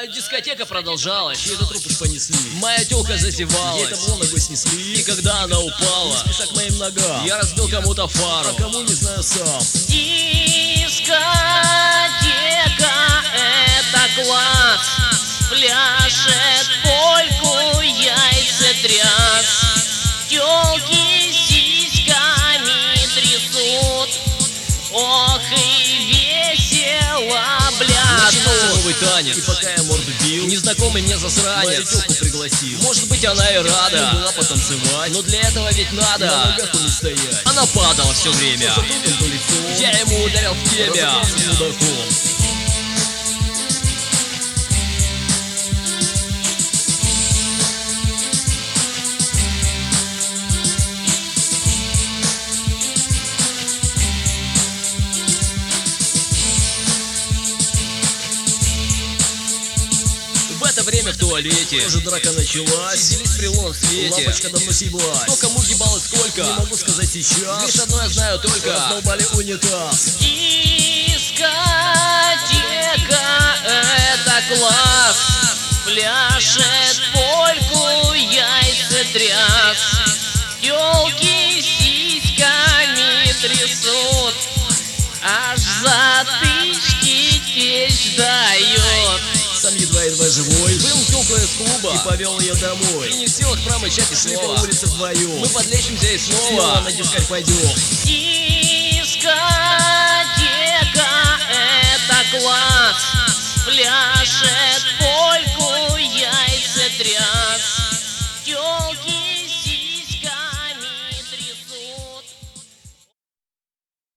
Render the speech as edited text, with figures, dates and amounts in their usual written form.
Дискотека продолжалась. Чей-то труп уж понесли. Моя тёлка зазевалась. Ей табло ногой снесли. И когда она упала, Список к моим ногам. я разбил кому-то фару. А кому не знаю сам. Дискотека — это класс. Пляшет польку, яйца тряс. Тёлки сиськами трясут. Ох и весело, Начинался бля. новый танец. И пока я морду бил, Незнакомый мне мою засранец. тёлку пригласил. Может быть, она и рада. Была потанцевать, Но для этого ведь на надо. ногах не стоять. Она падала все время. То затылком, то лицом. Я ему ударил в темя. Разобрался с мудаком. В это время в туалете Уже драка началась. сиделись при лунном свете. Лампочка давно съеблась. Кто кому въебал и сколько? Не могу сказать сейчас. Лишь одно я знаю только. Раздолбали унитаз. Дискотека — это класс. Пляшет польку, яйца тряс. Тёлки сиськами трясут. Аж затычки течь дает. Сам едва-едва живой. Был тёлку из клуба И повел ее домой. и не в силах промычать и Шли по слова. улице вдвоем. Мы подлечимся и Снова снова. на дискотеку пойдем.